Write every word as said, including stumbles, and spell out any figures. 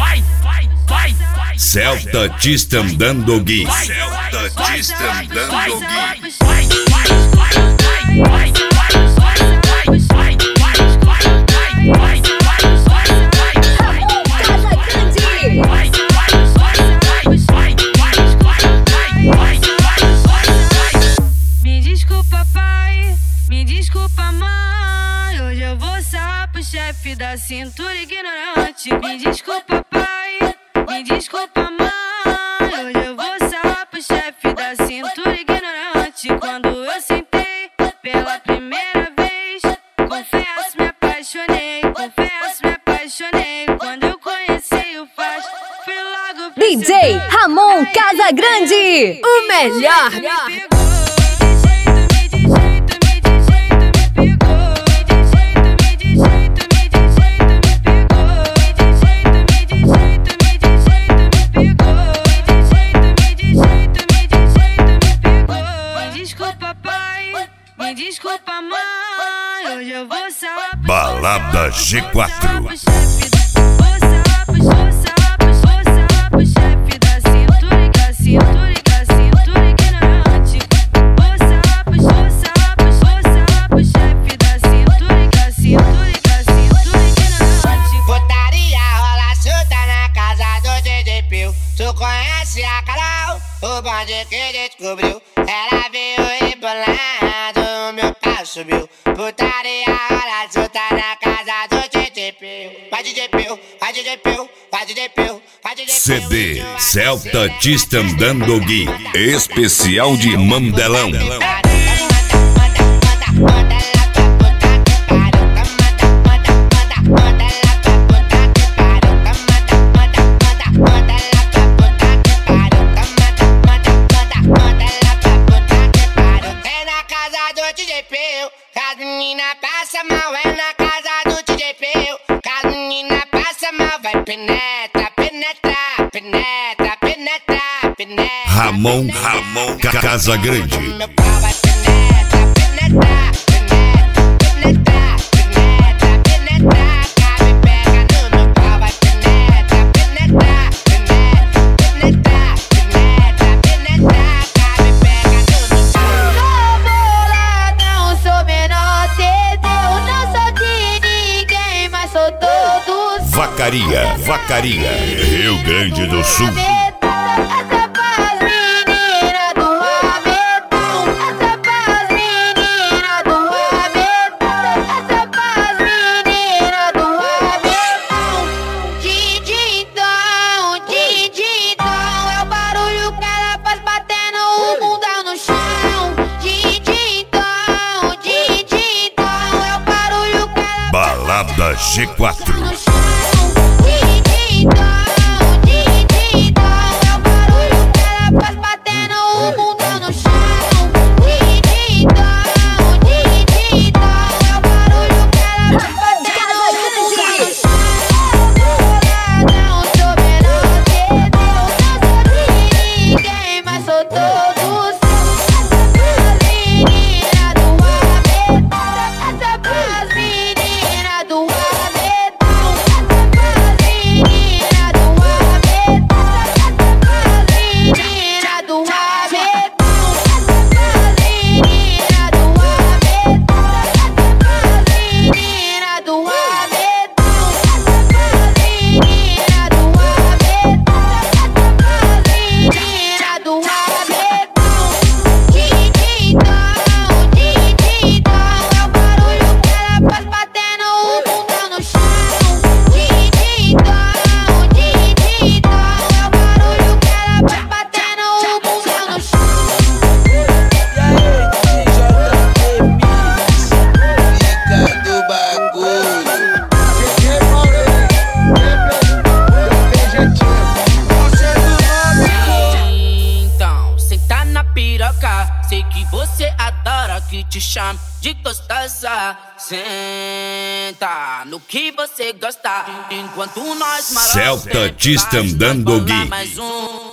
Celta Tistam dando gui. Celta Tistam dando gui. Me desculpa, pai, me desculpa, mãe. Hoje eu vou sarrar pro chefe da cintura ignorante. Me desculpa, pai, me desculpa, mãe. Hoje eu vou sarrar pro chefe da cintura ignorante. Quando eu sentei pela primeira vez, confesso, me apaixonei. Confesso, me apaixonei. Quando eu conheci o Faz, fui logo pro D J Ramon Casagrande, o melhor. Me desculpa, mãe, hoje eu vou sarrar. Balada G quatro. Tu conhece a Carol, o bonde que descobriu. Ela veio rebolando, o meu pau subiu. Putaria, rola solta na casa do D J Peu. Vai D J Peu, vai D J Peu, vai D J Peu, vai D J Peu. C D Celta Tistam dando gui. Especial de Mandelão. As menina passa mal, é na casa do D J Peu. As menina passa mal, vai penetra, penetra, penetra, penetra, penetra. Ramon, Ramon Casagrande. Meu pau vai penetra, penetra, penetra, penetra, penetra. Cabe pega no meu pau, vai penetra, penetra, penetra, penetra, penetra. Cabe pega no meu pau. Sou boladão, sou menor, cedeu. Não sou de ninguém, mas sou todos. Vacaria, Vacaria, Rio Grande do Sul. Essa paz, menina do rabetão. Essa paz, menina do rabetão. Essa paz, menina do rabetão. Dididão, dididão. É o barulho que ela faz batendo o mundão no chão. Dididão, dididão. É o barulho que ela faz Balada G quatro. no chão. Dididão. Sei que você adora que te chame de gostosa. Senta no que você gosta, enquanto nós Celta Tistam dando gui. mais um.